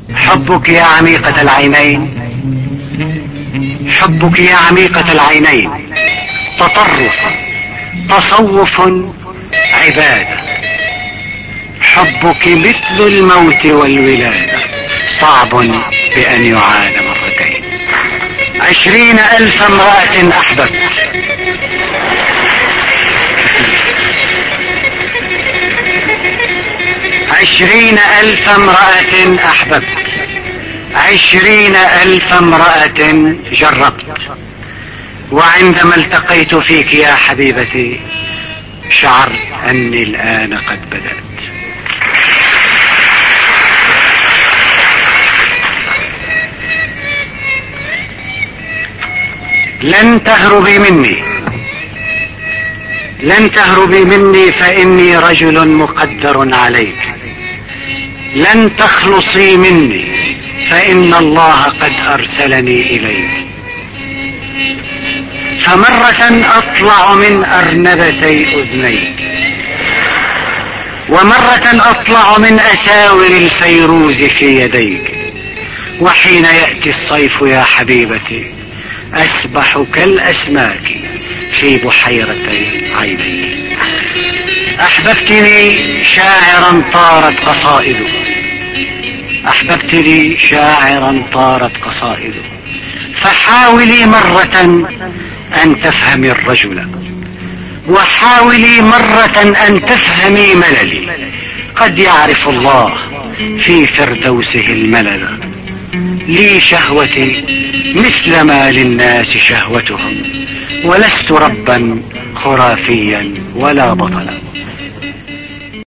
حبك يا عميقة العينين، حبك يا عميقة العينين تطرف تصوف عبادة. حبك مثل الموت والولادة، صعب بأن يعاد مرتين. 20,000 امرأة أحببت، 20,000 امرأة أحببت، 20,000 امرأة جربت، وعندما التقيت فيك يا حبيبتي شعرت أني الآن قد بدأت. لن تهربي مني، لن تهربي مني، فإني رجل مقدر عليك. لن تخلصي مني، فإن الله قد أرسلني إليك. فمرة أطلع من أرنبتي أذنيك، ومرة أطلع من أساور الفيروز في يديك. وحين يأتي الصيف يا حبيبتي أسبح كالأسماك في بحيرتي عينيك. أحببتني شاعرا طارت قصائده، أحببتني شاعرا طارت قصائده. فحاولي مرة أن تفهمي الرجل، وحاولي مرة أن تفهمي مللي. قد يعرف الله في فردوسه الملل. لي شهوتي مثل ما للناس شهوتهم، ولست ربا خرافيا ولا بطلا.